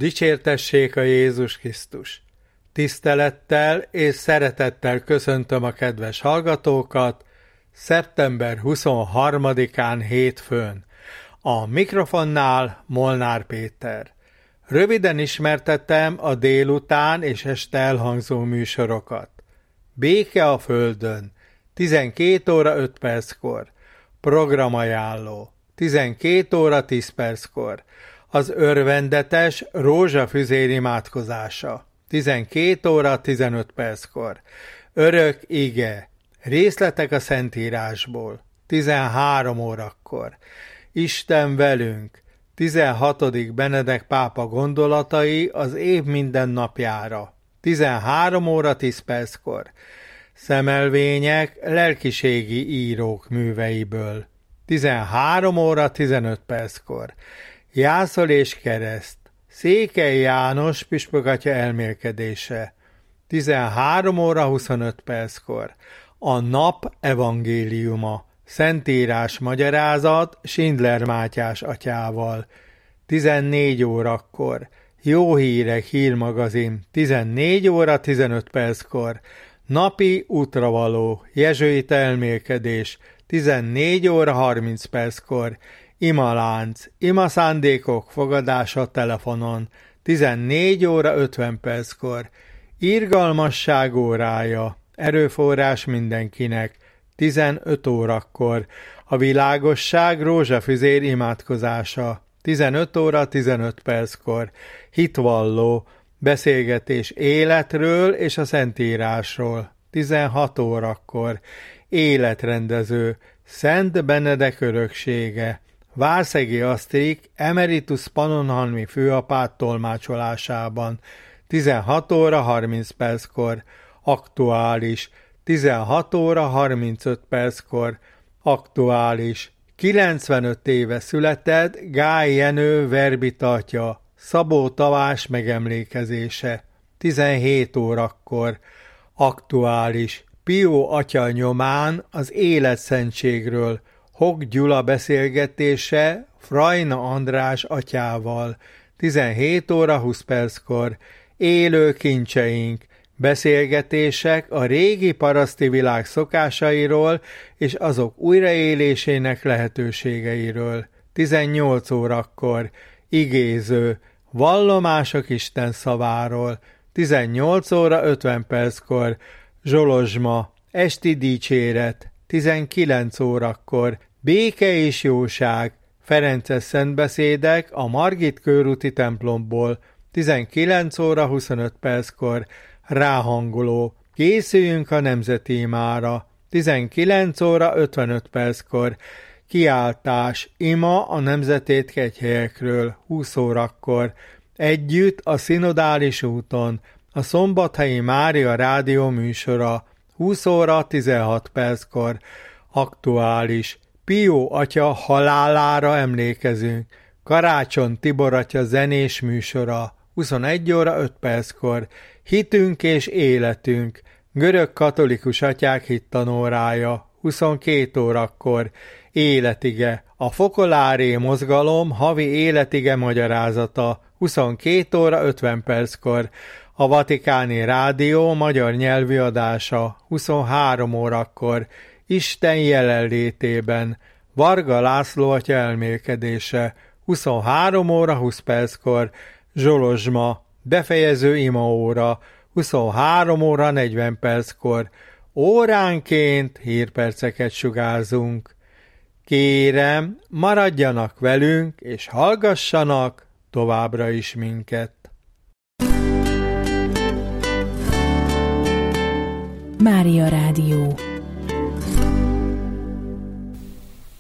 Dicsértessék a Jézus Krisztus! Tisztelettel és szeretettel köszöntöm a kedves hallgatókat szeptember 23-án hétfőn. A mikrofonnál Molnár Péter. Röviden ismertetem a délután és este elhangzó műsorokat. Béke a Földön, 12 óra 5 perckor. Programajánló, 12 óra 10 perckor. Az örvendetes rózsafüzér imádkozása, 12 óra 15 perckor. Örök ige, részletek a Szentírásból, 13 órakor. Isten velünk, 16. Benedek pápa gondolatai az év minden napjára, 13 óra 10 perckor. Szemelvények lelkiségi írók műveiből, 13 óra 15 perckor. Jászol és kereszt, Székely János püspökatya elmélkedése, 13 óra 25 perckor. A nap evangéliuma, Szentírás magyarázat Schindler Mátyás atyával, 14 órakor. Jó hírek hírmagazin, 14 óra 15 perckor. Napi útravaló, jezsuita elmélkedés, 14 óra 30 perckor. Imalánc, imaszándékok fogadása telefonon, 14 óra 50 perckor. Irgalmasság órája, erőforrás mindenkinek, 15 órakor. A világosság rózsafüzér imádkozása, 15 óra 15 perckor. Hitvalló, beszélgetés életről és a Szentírásról, 16 órakor. Életrendező, Szent Benedek öröksége, Várszegi Asztrik emeritus pannonhalmi főapát tolmácsolásában, 16 óra 30 perckor. Aktuális, 16 óra 35 perckor. Aktuális, 95 éve született Gály Jenő verbitatja, Szabó Tavás megemlékezése, 17 órakor. Aktuális, Pió atya nyomán az életszentségről, Hok Gyula beszélgetése Frajna András atyával, 17 óra 20 perckor. Élő kincseink, beszélgetések a régi paraszti világ szokásairól és azok újraélésének lehetőségeiről, 18 órakor. Igéző, vallomások Isten szaváról, 18 óra 50 perckor. Zsolozsma, esti dicséret, 19 órakor. Béke és jóság, ferences szentbeszédek a Margit körúti templomból, 19 óra 25 perckor. Ráhangoló, készüljünk a nemzeti imára, 19 óra 55 perckor. Kiáltás, ima a nemzetét kegyhelyekről, 20 órakor. Együtt a szinodális úton, a Szombathelyi Mária rádió műsora, 20 óra 16 perckor. Aktuális, Pió atya halálára emlékezünk, Karácsony Tibor atya zenés műsora, 21 óra 5 perckor. Hitünk és életünk, görög katolikus atyák hittanórája, 22 órakor. Életige, a Fokoláré mozgalom havi életige magyarázata, 22 óra 50 perckor. A Vatikáni Rádió magyar nyelvű adása, 23 órakor. Isten jelenlétében, Varga László atya elmélkedése, 23 óra 20 perckor. Zsolozsma, befejező imaóra, 23 óra 40 perckor. Óránként hírperceket sugárzunk. Kérem, maradjanak velünk, és hallgassanak továbbra is minket. Mária Rádió.